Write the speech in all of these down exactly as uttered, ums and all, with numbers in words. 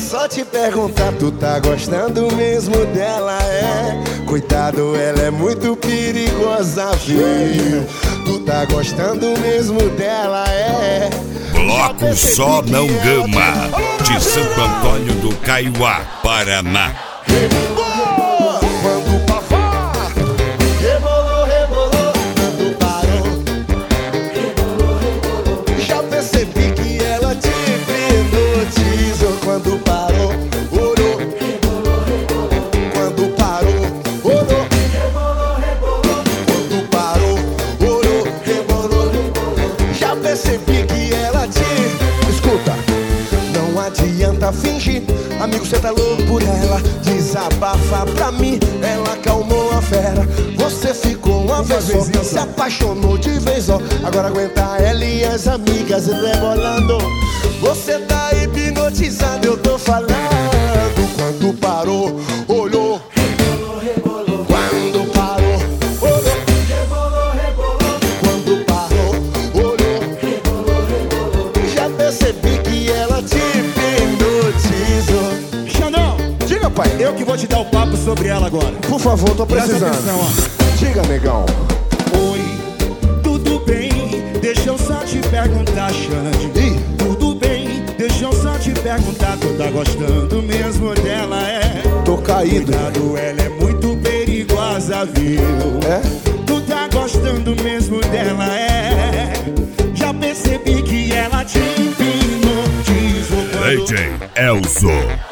só te perguntar, tu tá gostando mesmo dela, é? Cuidado, ela é muito perigosa, viu? Tu tá gostando mesmo dela, é? Bloco Só Não Gama, de Santo Antônio do Caiuá, Paraná. Quando pafá, rebolou, rebolou, quando parou, rebolou, rebolou. Já percebi que ela te hipnotizou. Quando parou, olhou, rebolou, rebolou. Quando parou, olhou, rebolou, rebolou. Quando parou, olhou, rebolou, rebolou. Já percebi que ela te... Escuta, não adianta fingir, amigo, cê tá louco por ela. Desabafa pra mim, ela acalmou a fera. Você ficou uma vez só, se apaixonou de vez ó. Agora aguenta ela e as amigas rebolando. Você tá hipnotizado, eu tô falando. Quando parou, olhou, rebolou, rebolou. Quando parou, olhou, rebolou, rebolou. Quando parou, olhou, rebolou, rebolou. Já percebi que ela te hipnotizou. Xandão, Diga, pai. eu que vou te dar o papo sobre ela agora. Por favor, tô precisando. Presta atenção, ó. Diga, negão. Oi, tudo bem? Deixa eu só te perguntar, Xande. Ih. Tudo bem? Deixa eu só te perguntar. Tu tá gostando mesmo dela, é? Tô caído. Cuidado, ela é muito perigosa, viu? É? Tu tá gostando mesmo dela, é? Já percebi que ela te hipnotizou. D J Elzo.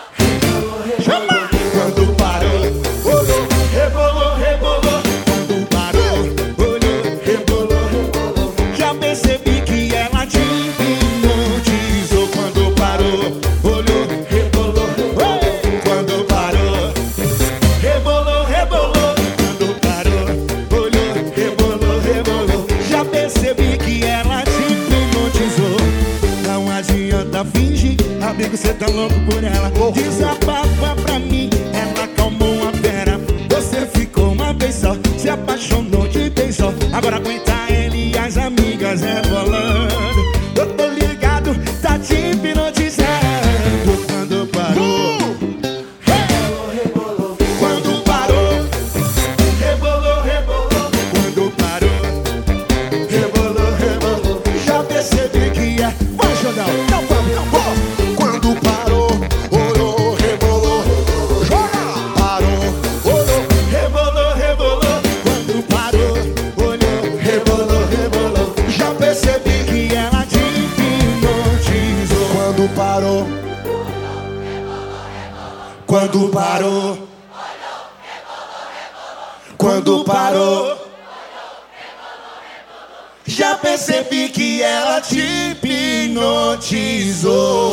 Chama! Quando parou, olhou, rebolou, rebolou. Quando parou, olhou, rebolou, rebolou. Já percebi que ela te hipnotizou. Quando parou, olhou, rebolou, rebolou. Quando parou, rebolou, rebolou. Quando parou, olhou, rebolou, rebolou. Já percebi que ela te hipnotizou. Não adianta fingir, amigo, cê tá louco por ela. Desabafa pra mim, ela acalmou a fera. Você ficou uma vez só, se apaixonou de vez só. Agora aguenta ele e as amigas rebolando. Eu tô ligado, tá te hipnotizando. Quando parou, rebolou, rebolou. Quando parou, rebolou, rebolou. Quando parou, rebolou, rebolou. Já percebi que é. Vai, Jordão, não vamos, não vamos. Quando parou, olhou, rebolou. Joga! Parou, olhou, Rebolou, rebolou. Quando parou, olhou, rebolou, rebolou. Já percebi que ela te hipnotizou. quando parou, Quando parou, quando parou. já percebi que ela te hipnotizou.